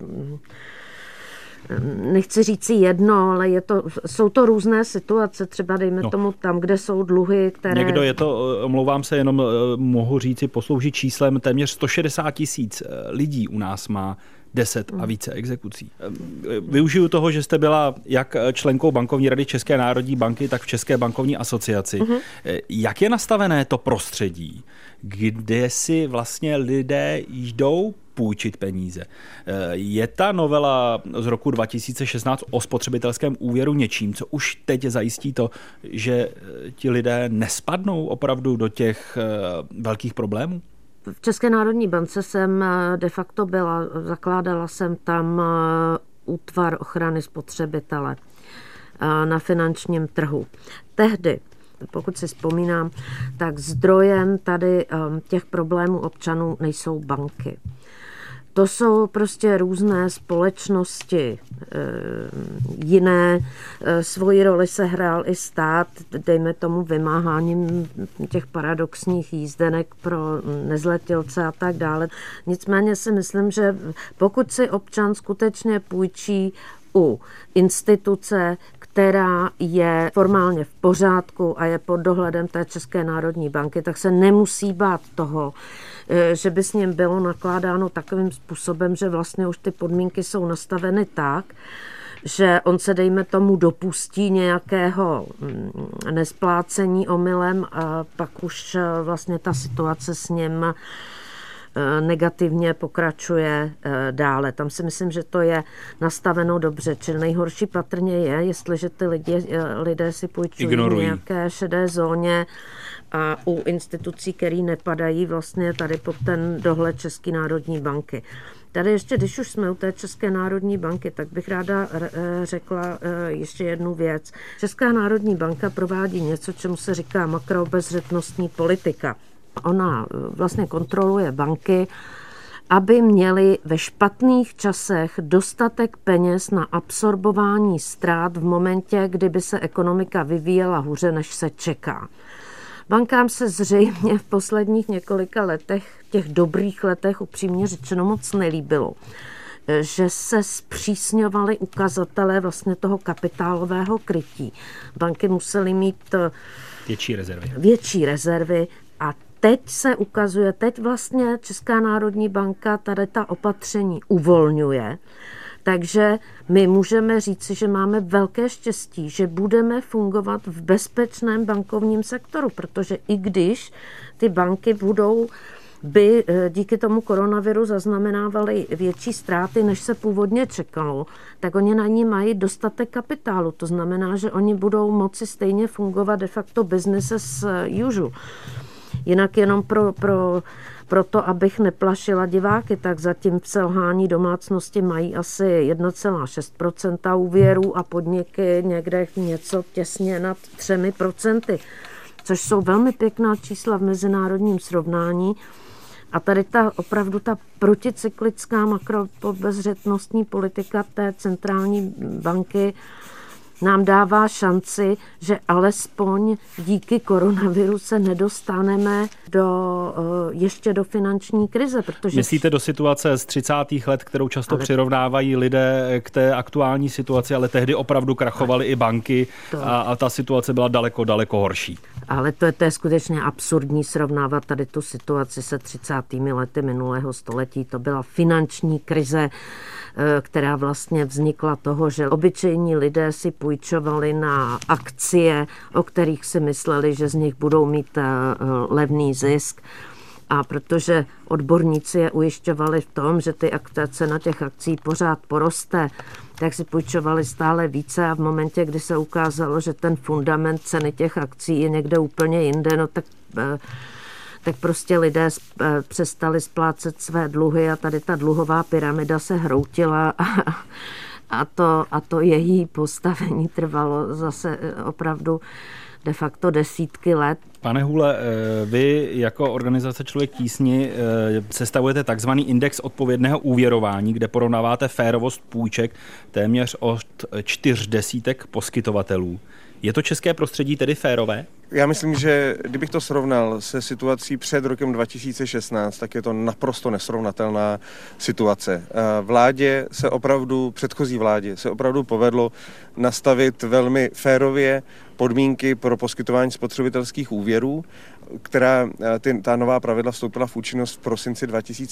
Nechci říct jedno, ale jsou to různé situace, třeba dejme tomu tam, kde jsou dluhy, které... Někdo je to, omlouvám se, jenom mohu říci, posloužit číslem, téměř 160 000 lidí u nás má 10 a více exekucí. Využiju toho, že jste byla jak členkou bankovní rady České národní banky, tak v České bankovní asociaci. Jak je nastavené to prostředí, kde si vlastně lidé jdou půjčit peníze? Je ta novela z roku 2016 o spotřebitelském úvěru něčím, co už teď zajistí to, že ti lidé nespadnou opravdu do těch velkých problémů? V České národní bance jsem de facto byla, zakládala jsem tam útvar ochrany spotřebitele na finančním trhu. Tehdy, pokud si vzpomínám, tak zdrojem tady těch problémů občanů nejsou banky. To jsou prostě různé společnosti jiné. Svoji roli se hrál i stát, dejme tomu vymáháním těch paradoxních jízdenek pro nezletilce a tak dále. Nicméně si myslím, že pokud si občan skutečně půjčí u instituce, která je formálně v pořádku a je pod dohledem té České národní banky, tak se nemusí bát toho, že by s ním bylo nakládáno takovým způsobem, že vlastně už ty podmínky jsou nastaveny tak, že on se, dejme tomu, dopustí nějakého nesplácení omylem a pak už vlastně ta situace s ním negativně pokračuje dále. Tam si myslím, že to je nastaveno dobře. Čili nejhorší patrně je, jestliže ty lidé si půjčují v nějaké šedé zóně a u institucí, které nepadají vlastně tady pod ten dohled České národní banky. Tady ještě, když už jsme u té České národní banky, tak bych ráda řekla ještě jednu věc. Česká národní banka provádí něco, čemu se říká makroobezřetnostní politika. Ona vlastně kontroluje banky aby měli ve špatných časech dostatek peněz na absorbování ztrát v momentě, kdyby se ekonomika vyvíjela hůře, než se čeká. Bankám se zřejmě v posledních několika letech, těch dobrých letech, upřímně řečeno moc nelíbilo, že se zpřísňovaly ukazatele vlastně toho kapitálového krytí. Banky musely mít větší rezervy a teď se ukazuje, teď vlastně Česká národní banka tady ta opatření uvolňuje, takže my můžeme říci, že máme velké štěstí, že budeme fungovat v bezpečném bankovním sektoru, protože i když ty banky by díky tomu koronaviru zaznamenávaly větší ztráty, než se původně čekalo, tak oni na ní mají dostatek kapitálu. To znamená, že oni budou moci stejně fungovat de facto business as usual. Jinak jenom pro to, abych neplašila diváky, tak zatím v selhání domácnosti mají asi 1,6% úvěrů a podniky někde něco těsně nad 3%, což jsou velmi pěkná čísla v mezinárodním srovnání. A tady opravdu ta proticyklická makropobezřetnostní politika té centrální banky nám dává šanci, že alespoň díky koronaviru se nedostaneme ještě do finanční krize. Protože... Myslíte do situace z 30. let, kterou často přirovnávají lidé k té aktuální situaci, ale tehdy opravdu krachovaly i banky a ta situace byla daleko, daleko horší. Ale to je skutečně absurdní srovnávat tady tu situaci se 30. lety minulého století. To byla finanční krize, která vlastně vznikla toho, že obyčejní lidé si půjčovali na akcie, o kterých si mysleli, že z nich budou mít levný zisk. A protože odborníci je ujišťovali v tom, že cena těch akcí pořád poroste, tak si půjčovali stále více a v momentě, kdy se ukázalo, že ten fundament ceny těch akcí je někde úplně jinde, no tak prostě lidé přestali splácet své dluhy a tady ta dluhová pyramida se hroutila a to její postavení trvalo zase opravdu de facto desítky let. Pane Hůle, vy jako organizace Člověk tísni sestavujete takzvaný index odpovědného úvěrování, kde porovnáváte férovost půjček téměř od 40 poskytovatelů. Je to české prostředí tedy férové? Já myslím, že kdybych to srovnal se situací před rokem 2016, tak je to naprosto nesrovnatelná situace. Předchozí vládě se opravdu povedlo nastavit velmi férově podmínky pro poskytování spotřebitelských úvěrů, ta nová pravidla vstoupila v účinnost v prosinci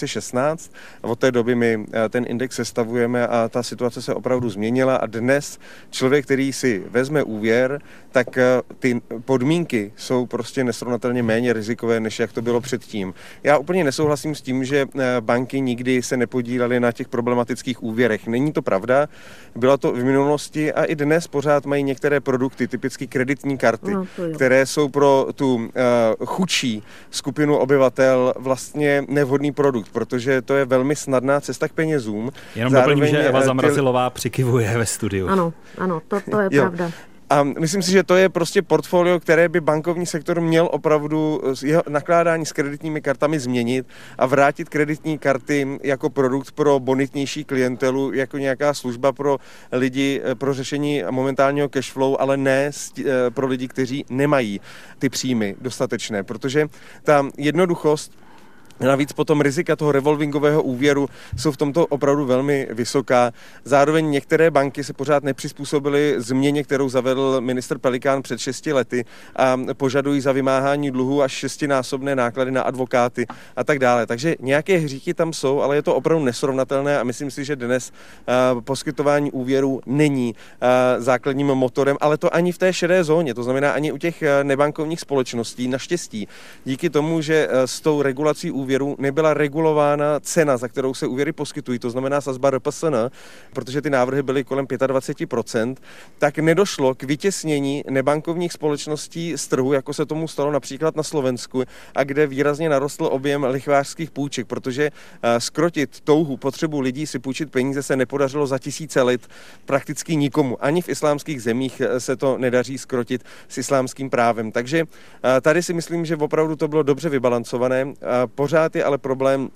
2016. Od té doby my ten index sestavujeme a ta situace se opravdu změnila a dnes člověk, který si vezme úvěr, tak ty podmínky jsou prostě nesrovnatelně méně rizikové, než jak to bylo předtím. Já úplně nesouhlasím s tím, že banky nikdy se nepodílely na těch problematických úvěrech. Není to pravda, byla to v minulosti a i dnes pořád mají některé produkty, typicky kreditní karty, které jsou pro tu chudší skupinu obyvatel vlastně nevhodný produkt, protože to je velmi snadná cesta k penězům. Jenom doplním, že Eva Zamrazilová přikivuje ve studiu. Ano, to je pravda. A myslím si, že to je prostě portfolio, které by bankovní sektor měl opravdu jeho nakládání s kreditními kartami změnit a vrátit kreditní karty jako produkt pro bonitnější klientelu, jako nějaká služba pro lidi, pro řešení momentálního cashflow, ale ne pro lidi, kteří nemají ty příjmy dostatečné, protože ta jednoduchost, navíc potom rizika toho revolvingového úvěru jsou v tomto opravdu velmi vysoká. Zároveň některé banky se pořád nepřizpůsobily změně, kterou zavedl ministr Pelikán před 6 lety a požadují za vymáhání dluhu až 6násobné náklady na advokáty a tak dále. Takže nějaké hříchy tam jsou, ale je to opravdu nesrovnatelné a myslím si, že dnes poskytování úvěru není základním motorem, ale to ani v té šedé zóně, to znamená ani u těch nebankovních společností, naštěstí. Díky tomu, že s tou regulací úvěru nebyla regulována cena, za kterou se úvěry poskytují, to znamená sazba RPSN, protože ty návrhy byly kolem 25%, tak nedošlo k vytěsnění nebankovních společností z trhu, jako se tomu stalo například na Slovensku, a kde výrazně narostl objem lichvářských půjček, protože zkrotit potřebu lidí si půjčit peníze se nepodařilo za tisíce let prakticky nikomu. Ani v islámských zemích se to nedaří zkrotit s islámským právem. Takže tady si myslím, že opravdu to bylo dobře vybalancované. Pořád je ale problém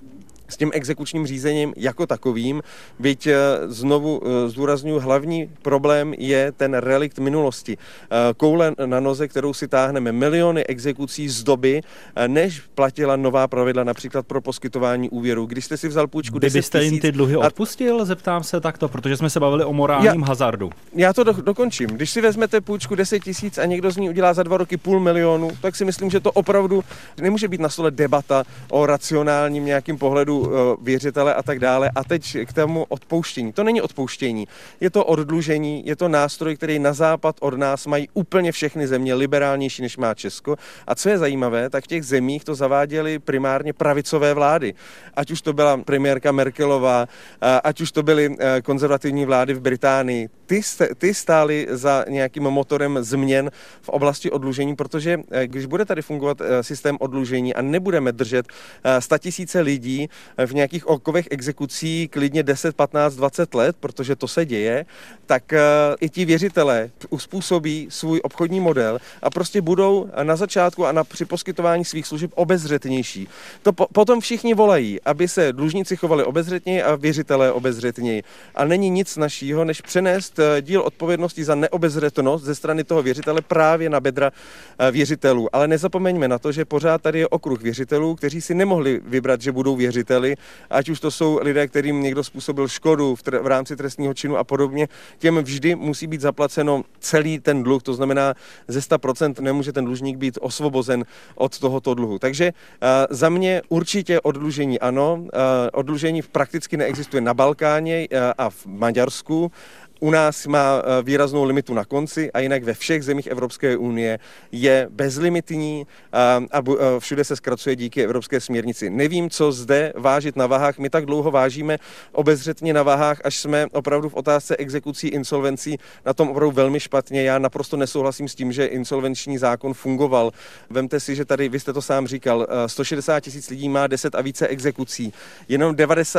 s tím exekučním řízením jako takovým, byť znovu zdůrazňuji, hlavní problém je ten relikt minulosti. Koule na noze, kterou si táhneme, miliony exekucí z doby, než platila nová pravidla například pro poskytování úvěru. Když jste si vzal půjčku 10 000... Byste jim ty dluhy odpustil, zeptám se takto, protože jsme se bavili o morálním hazardu. Já to dokončím. Když si vezmete půjčku 10 000 a někdo z ní udělá za 2 roky 500 000, tak si myslím, že to opravdu nemůže být na stole debata o racionálním nějakým pohledu věřitele a tak dále. A teď k tomu odpouštění. To není odpouštění, je to oddlužení, je to nástroj, který na západ od nás mají úplně všechny země, liberálnější než má Česko. A co je zajímavé, tak v těch zemích to zaváděly primárně pravicové vlády. Ať už to byla premiérka Merkelová, ať už to byly konzervativní vlády v Británii. Ty stály za nějakým motorem změn v oblasti oddlužení, protože když bude tady fungovat systém oddlužení a nebudeme držet 100 000 lidí v nějakých okovech exekucí klidně 10, 15, 20 let, protože to se děje, tak i ti věřitelé uspůsobí svůj obchodní model a prostě budou na začátku a při poskytování svých služeb obezřetnější. To potom všichni volají, aby se dlužníci chovali obezřetněji a věřitelé obezřetněji. A není nic našího, než přenést díl odpovědnosti za neobezřetnost ze strany toho věřitele právě na bedra věřitelů. Ale nezapomeňme na to, že pořád tady je okruh věřitelů, kteří si nemohli vybrat, že budou věřiteli, ať už to jsou lidé, kterým někdo způsobil škodu v rámci trestního činu a podobně. Těm vždy musí být zaplaceno celý ten dluh, to znamená ze 100% nemůže ten dlužník být osvobozen od tohoto dluhu. Takže za mě určitě oddlužení ano, oddlužení prakticky neexistuje na Balkáně a v Maďarsku. U nás má výraznou limitu na konci a jinak ve všech zemích Evropské unie je bezlimitní a všude se zkracuje díky evropské směrnici. Nevím, co zde vážit na vahách. My tak dlouho vážíme obezřetně na vahách, až jsme opravdu v otázce exekucí, insolvencí na tom opravdu velmi špatně. Já naprosto nesouhlasím s tím, že insolvenční zákon fungoval. Vemte si, že tady, vy jste to sám říkal, 160 000 lidí má 10 a více exekucí. Jenom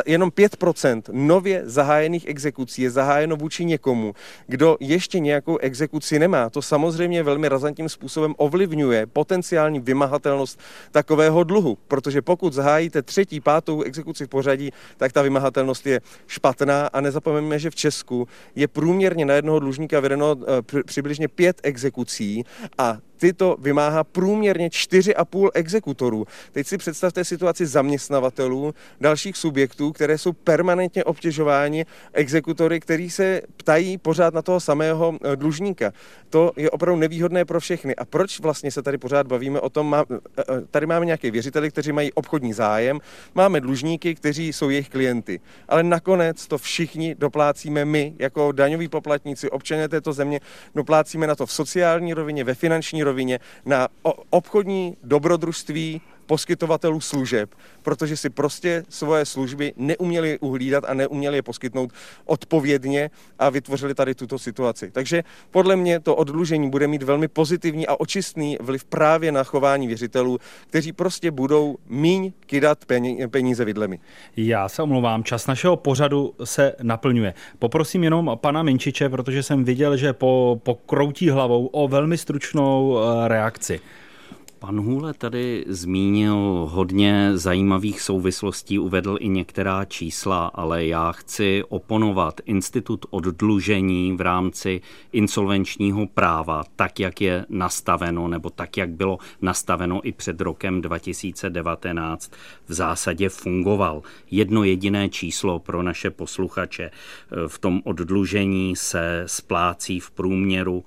5% nově zahájených exekucí je zahájeno vůči někomu, kdo ještě nějakou exekuci nemá. To samozřejmě velmi razantním způsobem ovlivňuje potenciální vymahatelnost takového dluhu, protože pokud zahájíte 3., 5. exekuci v pořadí, tak ta vymahatelnost je špatná a nezapomeňme, že v Česku je průměrně na jednoho dlužníka vedeno přibližně 5 exekucí a tyto vymáhá průměrně 4,5 exekutorů. Teď si představte situaci zaměstnavatelů, dalších subjektů, které jsou permanentně obtěžováni exekutory, kteří se ptají pořád na toho samého dlužníka. To je opravdu nevýhodné pro všechny. A proč vlastně se tady pořád bavíme o tom? Tady máme nějaké věřitele, kteří mají obchodní zájem, máme dlužníky, kteří jsou jejich klienty. Ale nakonec to všichni doplácíme my, jako daňoví poplatníci, občané této země, doplácíme na to v sociální rovině, ve finanční rovině, na obchodní dobrodružství poskytovatelů služeb, protože si prostě svoje služby neuměli uhlídat a neuměli je poskytnout odpovědně a vytvořili tady tuto situaci. Takže podle mě to oddlužení bude mít velmi pozitivní a očistný vliv právě na chování věřitelů, kteří prostě budou míň kydat peníze vidlemi. Já se omlouvám, čas našeho pořadu se naplňuje. Poprosím jenom pana Minčiče, protože jsem viděl, že pokroutí hlavou, o velmi stručnou reakci. Pan Hůle tady zmínil hodně zajímavých souvislostí, uvedl i některá čísla, ale já chci oponovat. Institut oddlužení v rámci insolvenčního práva, tak jak je nastaveno, nebo tak jak bylo nastaveno i před rokem 2019, v zásadě fungoval. Jedno jediné číslo pro naše posluchače. V tom oddlužení se splácí v průměru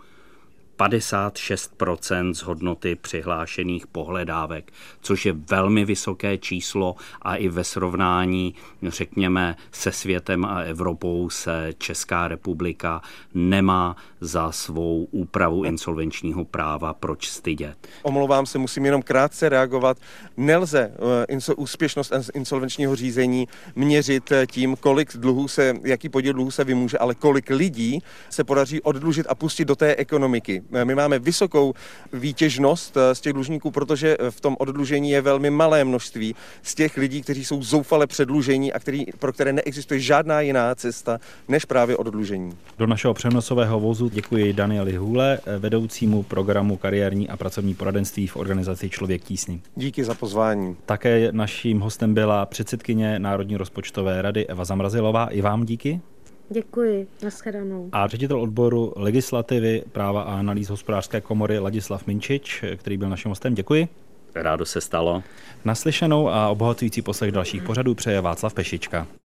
56% z hodnoty přihlášených pohledávek, což je velmi vysoké číslo a i ve srovnání, řekněme, se světem a Evropou se Česká republika nemá za svou úpravu insolvenčního práva proč stydět. Omlouvám se, musím jenom krátce reagovat. Nelze úspěšnost insolvenčního řízení měřit tím, jaký podíl dluhů se vymůže, ale kolik lidí se podaří oddlužit a pustit do té ekonomiky. My máme vysokou výtěžnost z těch dlužníků, protože v tom oddlužení je velmi malé množství z těch lidí, kteří jsou zoufale předlužení a pro které neexistuje žádná jiná cesta než právě oddlužení. Do našeho přenosového vozu děkuji Danieli Hůle, vedoucímu programu kariérní a pracovní poradenství v organizaci Člověk tísni. Díky za pozvání. Také naším hostem byla předsedkyně Národní rozpočtové rady Eva Zamrazilová. I vám díky. Děkuji, nashledanou. A ředitel odboru legislativy, práva a analýz Hospodářské komory Ladislav Minčič, který byl naším hostem. Děkuji. Rádo se stalo. Naslyšenou a obohacující poslech dalších pořadů přeje Václav Pešička.